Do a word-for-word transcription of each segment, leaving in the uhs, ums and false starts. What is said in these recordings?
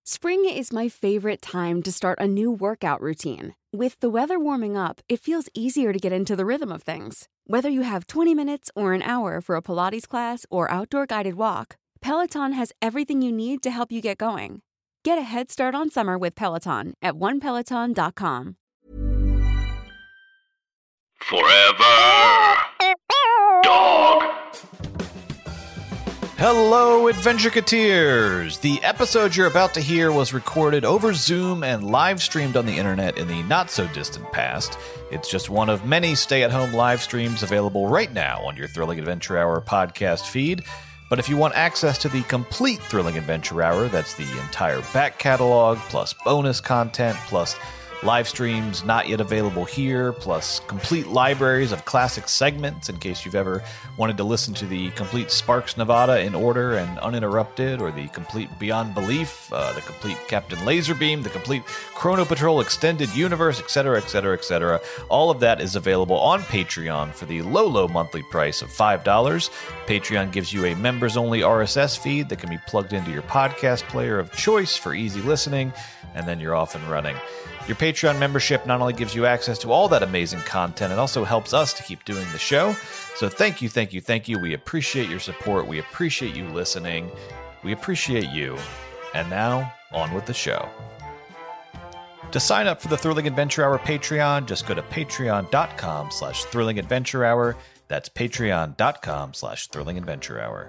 Spring is my favorite time to start a new workout routine. With the weather warming up, it feels easier to get into the rhythm of things. Whether you have twenty minutes or an hour for a Pilates class or outdoor guided walk, Peloton has everything you need to help you get going. Get a head start on summer with Peloton at one peloton dot com. Forever Dog. Hello, Adventureketeers! The episode you're about to hear was recorded over Zoom and live streamed on the internet in the not-so-distant past. It's just one of many stay-at-home live streams available right now on your Thrilling Adventure Hour podcast feed. But if you want access to the complete Thrilling Adventure Hour, that's the entire back catalog, plus bonus content, plus live streams not yet available here, plus complete libraries of classic segments in case you've ever wanted to listen to the complete Sparks Nevada in order and uninterrupted, or the complete Beyond Belief, uh, the complete Captain Laserbeam, the complete Chrono Patrol Extended Universe, et cetera, et cetera, et cetera. All of that is available on Patreon for the low, low monthly price of five dollars. Patreon gives you a members-only R S S feed that can be plugged into your podcast player of choice for easy listening, and then you're off and running. Your Patreon membership not only gives you access to all that amazing content, it also helps us to keep doing the show. So thank you, thank you, thank you. We appreciate your support. We appreciate you listening. We appreciate you. And now, on with the show. To sign up for the Thrilling Adventure Hour Patreon, just go to patreon.com slash Thrilling Adventure Hour. That's patreon.com slash Thrilling Adventure Hour.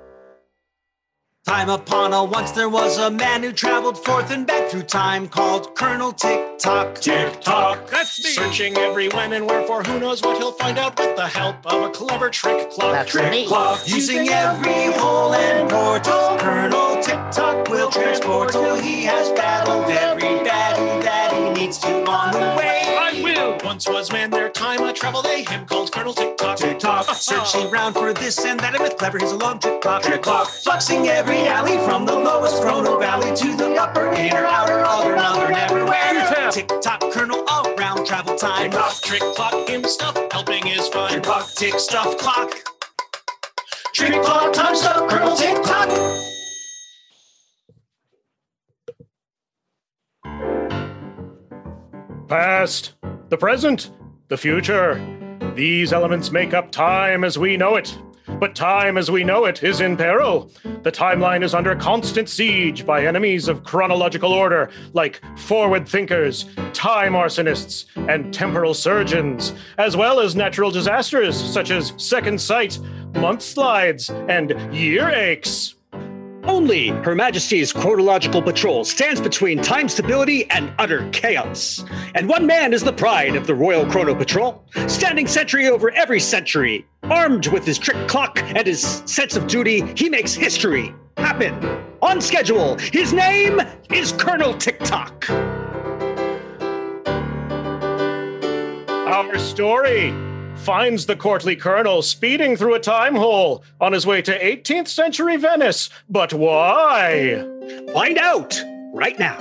Time upon a once there was a man who traveled forth and back through time called Colonel Tick-Tock. Tick-Tock, that's me. Searching every when and wherefore, who knows what he'll find out with the help of a clever trick clock. That's trick me. clock. Using every hole and portal, Colonel Tick-Tock will transport till he has battled every baddie that he needs to on the way. I will. Once was man their time a travel they him called Colonel Tick-Tock. Tick-Tock, searching round for this and that, and with clever he's a long trick clock. Trick clock, fluxing every alley from the lowest Chrono Valley to the upper, inner, outer, other, northern, everywhere. Tick-Tock, Colonel, all round travel time. Tick-Tock, trick clock, him stuff, helping is fine. Trick clock, tick stuff clock. Trick clock, time stuff, Colonel Tick-Tock. Past, the present, the future. These elements make up time as we know it. But time as we know it is in peril. The timeline is under constant siege by enemies of chronological order like forward thinkers, time arsonists, and temporal surgeons, as well as natural disasters such as second sight, month slides, and year aches. Only Her Majesty's Chronological Patrol stands between time stability and utter chaos. And one man is the pride of the Royal Chrono Patrol, standing sentry over every century. Armed with his trick clock and his sense of duty, he makes history happen. On schedule, his name is Colonel Tick-Tock. Our story finds the courtly colonel speeding through a time hole on his way to eighteenth century Venice. But why? Find out right now.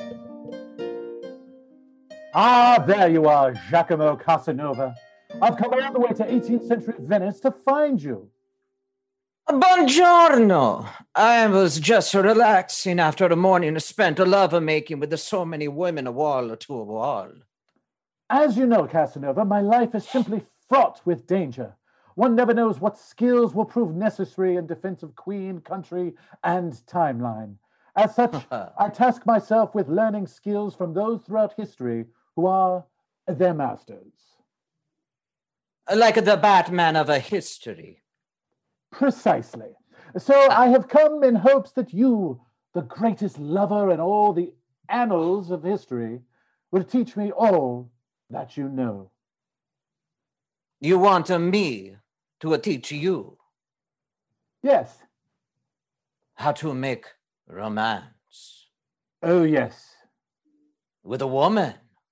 Ah, there you are, Giacomo Casanova. I've come all the way to eighteenth century Venice to find you. Buongiorno. I was just relaxing after a morning spent a lover-making with so many women, a wall to a wall. As you know, Casanova, my life is simply fraught with danger. One never knows what skills will prove necessary in defense of queen, country, and timeline. As such, I task myself with learning skills from those throughout history who are their masters. Like the Batman of a history. Precisely. So I have come in hopes that you, the greatest lover in all the annals of history, will teach me all that you know. You want uh, me to uh, teach you? Yes. How to make romance. Oh, yes. With a woman.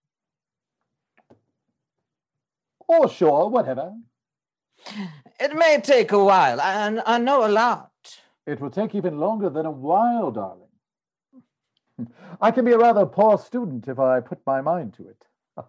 Or sure, whatever. It may take a while, and I know a lot. It will take even longer than a while, darling. I can be a rather poor student if I put my mind to it.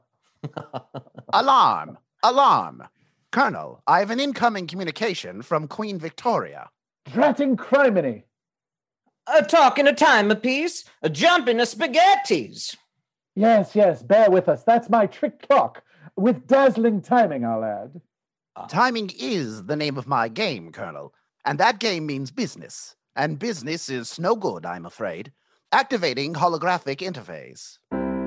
Alarm! Alarm! Colonel, I have an incoming communication from Queen Victoria. Dratting criminy! A talk in a time apiece, a jump in a spaghettis. Yes, yes, bear with us. That's my trick clock, with dazzling timing, I'll add. Timing is the name of my game, Colonel, and that game means business. And business is no good, I'm afraid. Activating holographic interface.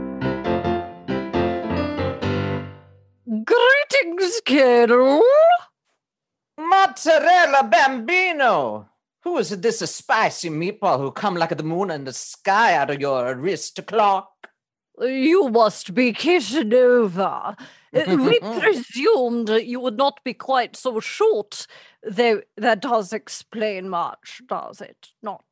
Greetings, Colonel. Mozzarella Bambino. Who is this a spicy meatball who come like the moon in the sky out of your wrist clock? You must be Casanova. We presumed that you would not be quite so short, though that does explain much, does it not?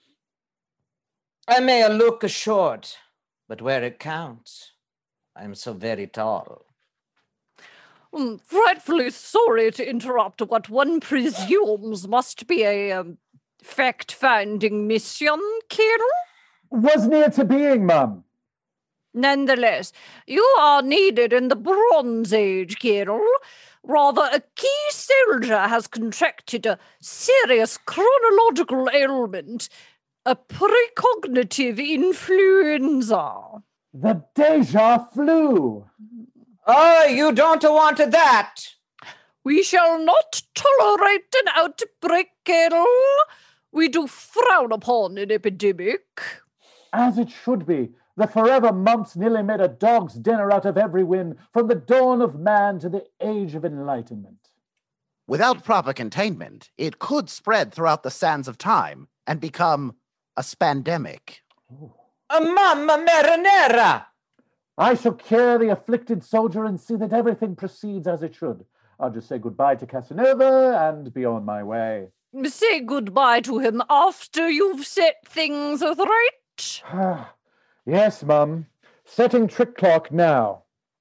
I may look short, but where it counts, I'm so very tall. Mm, frightfully sorry to interrupt what one presumes must be a um, fact-finding mission, Colonel. Was near to being, Mum. Nonetheless, you are needed in the Bronze Age, Colonel. Rather, a key soldier has contracted a serious chronological ailment, a precognitive influenza. The deja flu. Oh, you don't want that. We shall not tolerate an outbreak, Colonel. We do frown upon an epidemic. As it should be. The forever mumps nearly made a dog's dinner out of every win, from the dawn of man to the age of enlightenment. Without proper containment, it could spread throughout the sands of time and become a spandemic. Oh. A mamma marinera! I shall cure the afflicted soldier and see that everything proceeds as it should. I'll just say goodbye to Casanova and be on my way. Say goodbye to him after you've set things right. Yes, Mum. Setting trick clock now.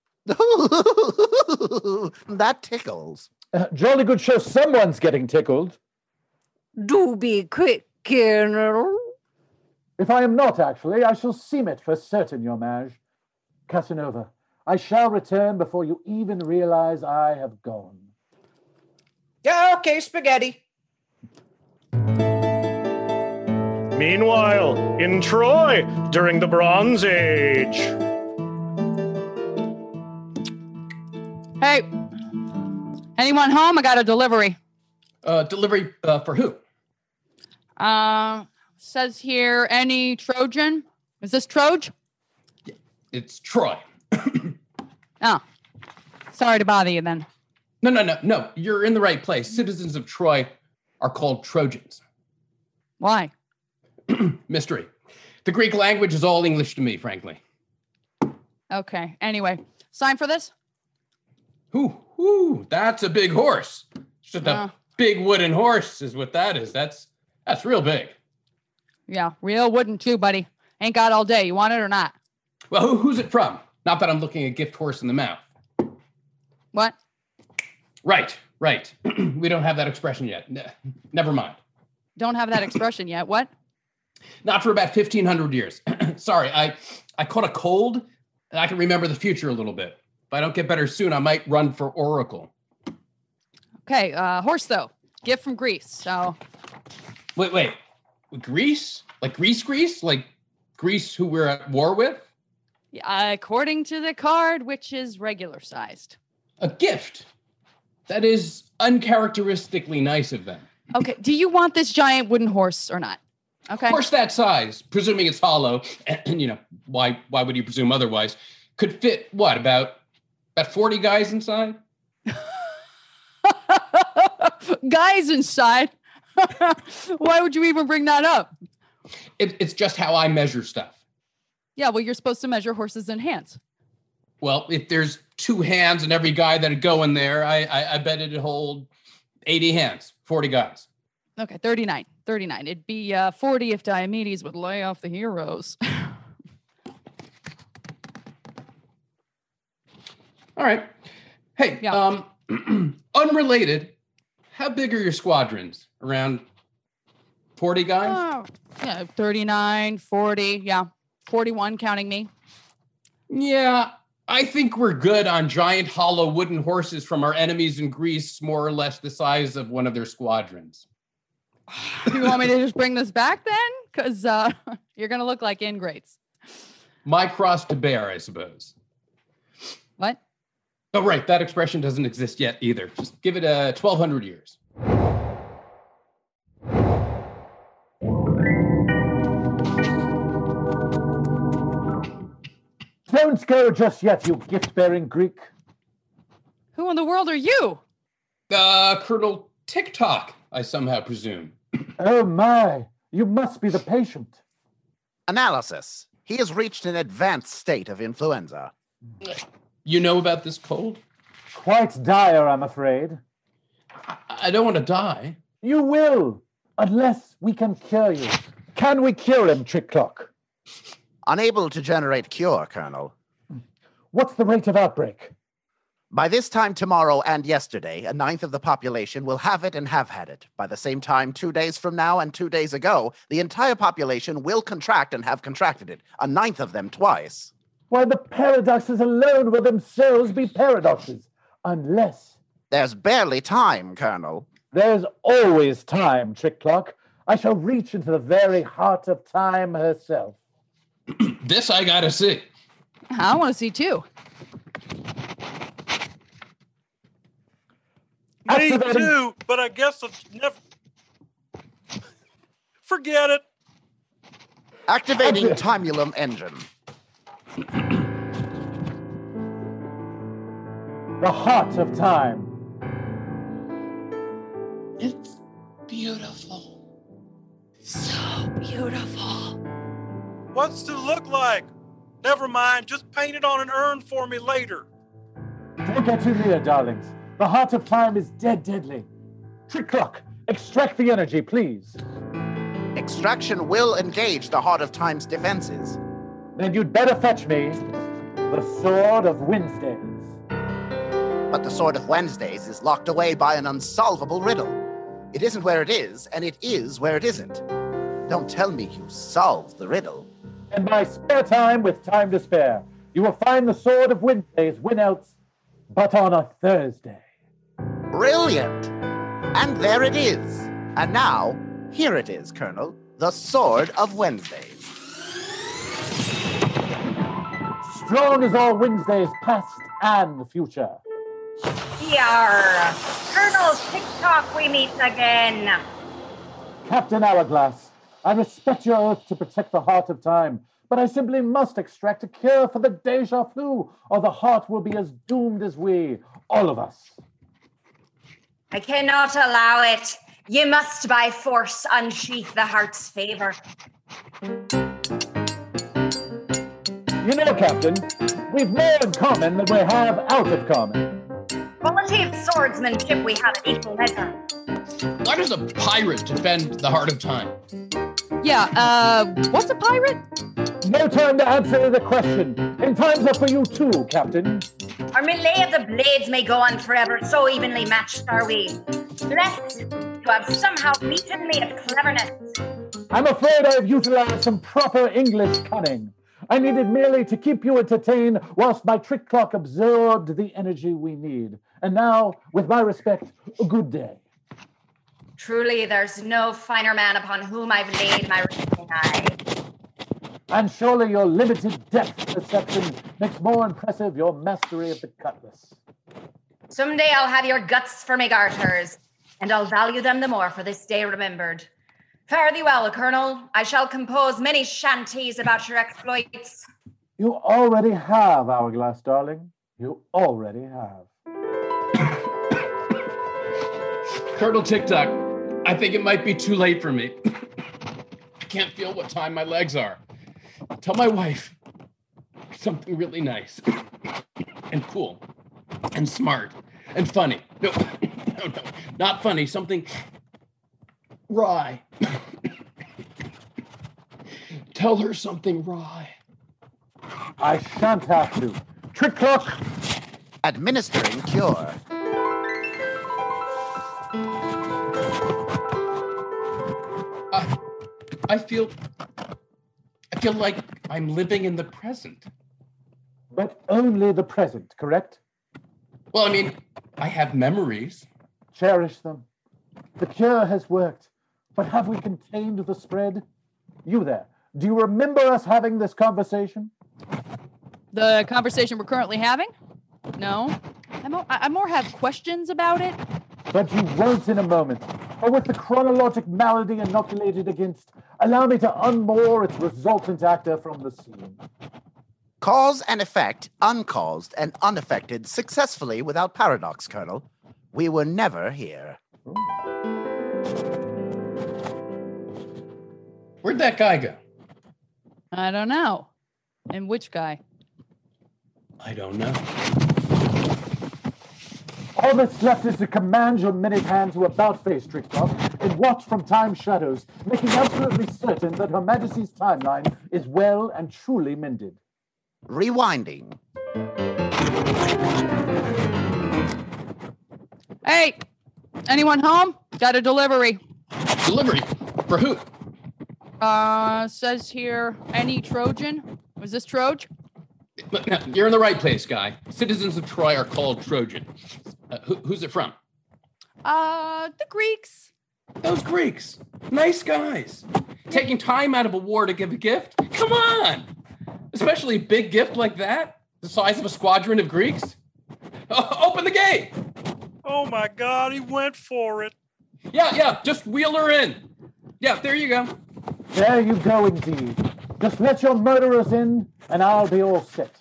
That tickles. Uh, jolly good show. Someone's getting tickled. Do be quick, Colonel. If I am not, actually, I shall seem it for certain, Your Maj. Casanova, I shall return before you even realize I have gone. Yeah, okay, spaghetti. Meanwhile, in Troy, during the Bronze Age. Hey, anyone home? I got a delivery. Uh, delivery uh, for who? Uh, says here, any Trojan? Is this Troj? Yeah, it's Troy. Oh, sorry to bother you then. No, no, no, no. You're in the right place. Citizens of Troy are called Trojans. Why? Mystery. The Greek language is all English to me, frankly. Okay. Anyway, sign for this? Ooh, ooh, that's a big horse. Just a Uh. big wooden horse is what that is. That's that's real big. Yeah, real wooden too, buddy. Ain't got all day. You want it or not? Well, who, who's it from? Not that I'm looking a gift horse in the mouth. What? Right, right. We don't have that expression yet. Ne- never mind. Don't have that expression yet. What? Not for about fifteen hundred years. Sorry, I, I caught a cold, and I can remember the future a little bit. If I don't get better soon, I might run for Oracle. Okay, uh, horse, though. Gift from Greece, so... Wait, wait. Greece? Like Greece, Greece? Like Greece who we're at war with? Yeah, according to the card, which is regular-sized. A gift? That is uncharacteristically nice of them. Okay, do you want this giant wooden horse or not? Okay. Horse that size, presuming it's hollow, and, and you know, why why would you presume otherwise, could fit, what, about, about forty guys inside? Guys inside? Why would you even bring that up? It, it's just how I measure stuff. Yeah, well, you're supposed to measure horses in hands. Well, if there's two hands in every guy that'd go in there, I, I, I bet it'd hold eighty hands, forty guys. Okay, thirty-nine. thirty-nine. It'd be uh, forty if Diomedes would lay off the heroes. All right. Hey, yeah. um, unrelated, how big are your squadrons? Around forty guys? Oh, yeah, thirty-nine, forty, yeah. forty-one counting me. Yeah, I think we're good on giant hollow wooden horses from our enemies in Greece, more or less the size of one of their squadrons. You want me to just bring this back then? because uh, you're going to look like ingrates. My cross to bear, I suppose. What? Oh, right. That expression doesn't exist yet either. Just give it a twelve hundred years. Don't go just yet, you gift-bearing Greek. Who in the world are you? Uh, Colonel TikTok, I somehow presume. Oh my, you must be the patient. Analysis. He has reached an advanced state of influenza. You know about this cold? Quite dire, I'm afraid. I, I don't want to die. You will, unless we can cure you. Can we cure him, Trick Clock? Unable to generate cure, Colonel. What's the rate of outbreak? By this time tomorrow and yesterday, a ninth of the population will have it and have had it. By the same time, two days from now and two days ago, the entire population will contract and have contracted it. A ninth of them twice. Why, the paradoxes alone will themselves be paradoxes. Unless... There's barely time, Colonel. There's always time, Trick Clock. I shall reach into the very heart of time herself. This I gotta see. I want to see too. Me too, but I guess I've never... Forget it. Activating Timulum engine. The heart of time. It's beautiful. So beautiful. What's it look like? Never mind, just paint it on an urn for me later. Don't get too near, darlings. The heart of time is dead deadly. Trick Clock, extract the energy, please. Extraction will engage the heart of time's defenses. Then you'd better fetch me the Sword of Wednesdays. But the Sword of Wednesdays is locked away by an unsolvable riddle. It isn't where it is, and it is where it isn't. Don't tell me you solved the riddle. In my spare time with time to spare, you will find the Sword of Wednesdays, when else but on a Thursday. Brilliant! And there it is. And now, here it is, Colonel. The Sword of Wednesdays. Strong as all Wednesdays, past and future. Yar! Colonel TikTok, we meet again. Captain Hourglass, I respect your oath to protect the heart of time, but I simply must extract a cure for the deja vu, or the heart will be as doomed as we, all of us. I cannot allow it. You must by force unsheath the heart's favor. You know, Captain, we've more in common than we have out of common. Quality of swordsmanship we have in equal measure. Why does a pirate defend the heart of time? Yeah, uh, what's a pirate? No time to answer the question. And time's up for you too, Captain. Our melee of the blades may go on forever, so evenly matched are we. Blessed to have somehow beaten me at cleverness. I'm afraid I have utilized some proper English cunning. I needed merely to keep you entertained whilst my Trick Clock absorbed the energy we need. And now, with my respect, a good day. Truly, there's no finer man upon whom I've laid my resting eye. And surely your limited depth perception makes more impressive your mastery of the cutlass. Someday I'll have your guts for me garters, and I'll value them the more for this day remembered. Fare thee well, Colonel. I shall compose many shanties about your exploits. You already have, Hourglass, darling. You already have. Colonel TikTok, I think it might be too late for me. I can't feel what time my legs are. Tell my wife something really nice and cool and smart and funny. No, no, no, not funny. Something wry. Tell her something wry. I shan't have to. Trick Clock! Administering cure. I, I feel... I feel like I'm living in the present. But only the present, correct? Well, I mean, I have memories. Cherish them. The cure has worked, but have we contained the spread? you there, do you remember us having this conversation? The conversation we're currently having? No. I more, I more have questions about it. But you won't in a moment. For with the chronologic malady inoculated against, allow me to unmoor its resultant actor from the scene. Cause and effect, uncaused and unaffected, successfully without paradox, Colonel. We were never here. Where'd that guy go? I don't know. And which guy? I don't know. All that's left is to command your minute hand to about-face, Tricklock, and watch from time's shadows, making absolutely certain that Her Majesty's timeline is well and truly mended. Rewinding. Hey, anyone home? Got a delivery. Delivery? For who? Uh, says here, any Trojan? Was this Troj? No, you're in the right place, guy. Citizens of Troy are called Trojan. Uh, who, who's it from? Uh, the Greeks. Those Greeks. Nice guys. Taking time out of a war to give a gift? Come on! Especially a big gift like that? The size of a squadron of Greeks? Uh, open the gate! Oh my God, he went for it. Yeah, yeah, just wheel her in. Yeah, there you go. There you go, indeed. Just let your murderers in, and I'll be all set.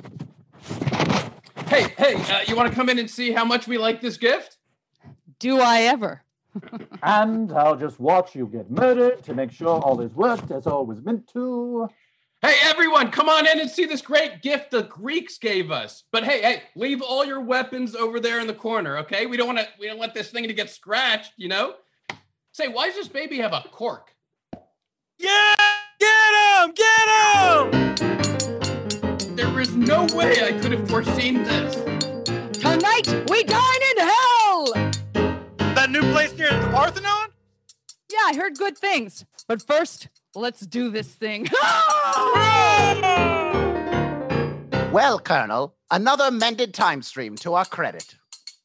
Hey, hey, uh, you want to come in and see how much we like this gift? Do I ever? And I'll just watch you get murdered to make sure all is worked as all was meant to. Hey, everyone, come on in and see this great gift the Greeks gave us. But hey, hey, leave all your weapons over there in the corner, okay? We don't want to. We don't want this thing to get scratched, you know. Say, why does this baby have a cork? Yeah, get him, get him! There is no way I could have foreseen this. Tonight we dine in hell. That new place near the Parthenon? Yeah, I heard good things. But first, let's do this thing. Well, Colonel, another mended time stream to our credit.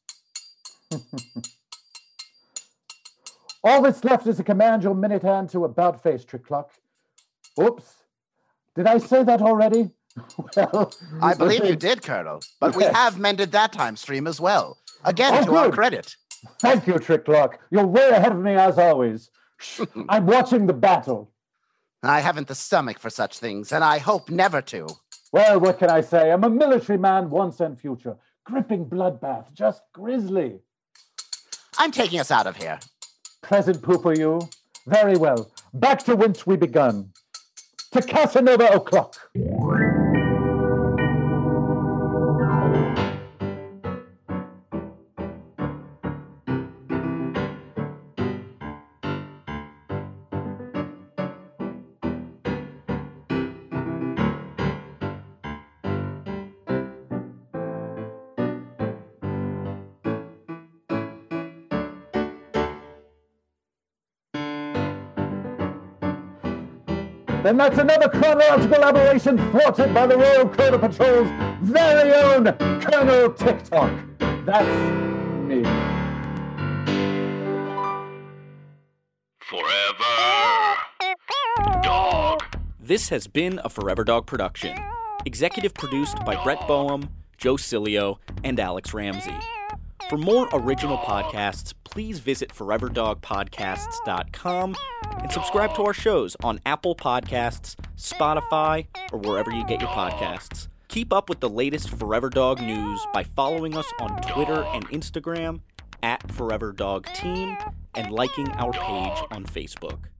All that's left is to command your minute hand to about-face, Tricklock. Oops. Did I say that already? Well, I believe you did, Colonel, but we have mended that time stream as well. Again, Oh, to good. our credit. Thank you, Tricklock. You're way ahead of me as always. Shh, I'm watching the battle. I haven't the stomach for such things, and I hope never to. Well, what can I say? I'm a military man once and future. Gripping bloodbath, just grisly. I'm taking us out of here. Pleasant pooper, you. Very well. Back to whence we begun. To Casanova O'Clock. Then that's another chronological aberration thwarted by the Royal Chrono Patrol's very own Colonel TikTok. That's me. Forever Dog. This has been a Forever Dog production. Executive produced by Brett Boehm, Joe Cilio, and Alex Ramsey. For more original podcasts, please visit forever dog podcasts dot com and subscribe to our shows on Apple Podcasts, Spotify, or wherever you get your podcasts. Keep up with the latest Forever Dog news by following us on Twitter and Instagram at Forever Dog Team and liking our page on Facebook.